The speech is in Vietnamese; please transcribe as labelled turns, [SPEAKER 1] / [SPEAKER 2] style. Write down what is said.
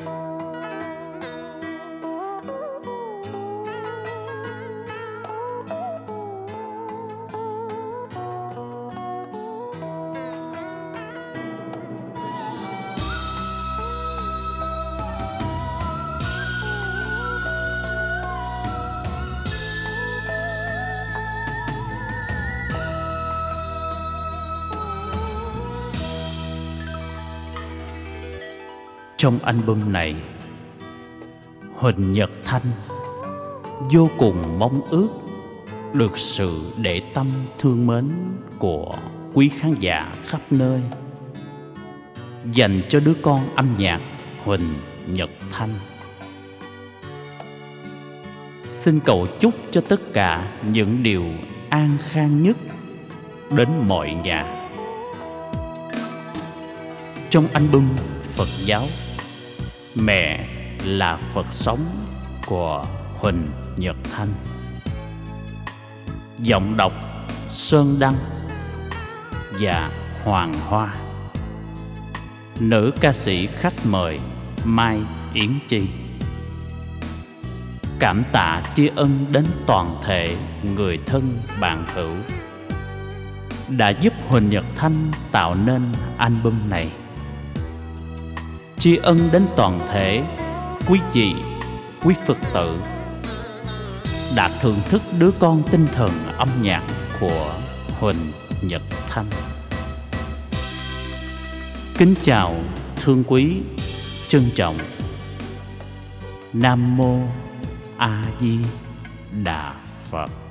[SPEAKER 1] Trong album này, Huỳnh Nhật Thanh vô cùng mong ước được sự để tâm thương mến của quý khán giả khắp nơi dành cho đứa con âm nhạc Huỳnh Nhật Thanh. Xin cầu chúc cho tất cả những điều an khang nhất đến mọi nhà. Trong album Phật giáo Mẹ là Phật sống của Huỳnh Nhật Thanh, giọng đọc Sơn Đăng và Hoàng Hoa, nữ ca sĩ khách mời Mai Yến Chi. Cảm tạ tri ân đến toàn thể người thân bạn hữu đã giúp Huỳnh Nhật Thanh tạo nên album này. Tri ân đến toàn thể quý vị, quý Phật tử đã thưởng thức đứa con tinh thần âm nhạc của Huỳnh Nhật Thanh. Kính chào thương quý, trân trọng. Nam Mô A Di Đà Phật.